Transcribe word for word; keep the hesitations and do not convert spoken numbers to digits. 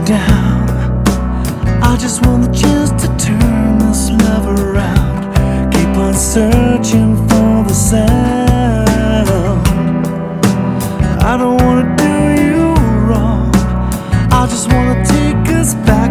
down. I just want the chance to turn this love around. Keep on searching for the sound. I don't wanna do you wrong, I just wanna take us back.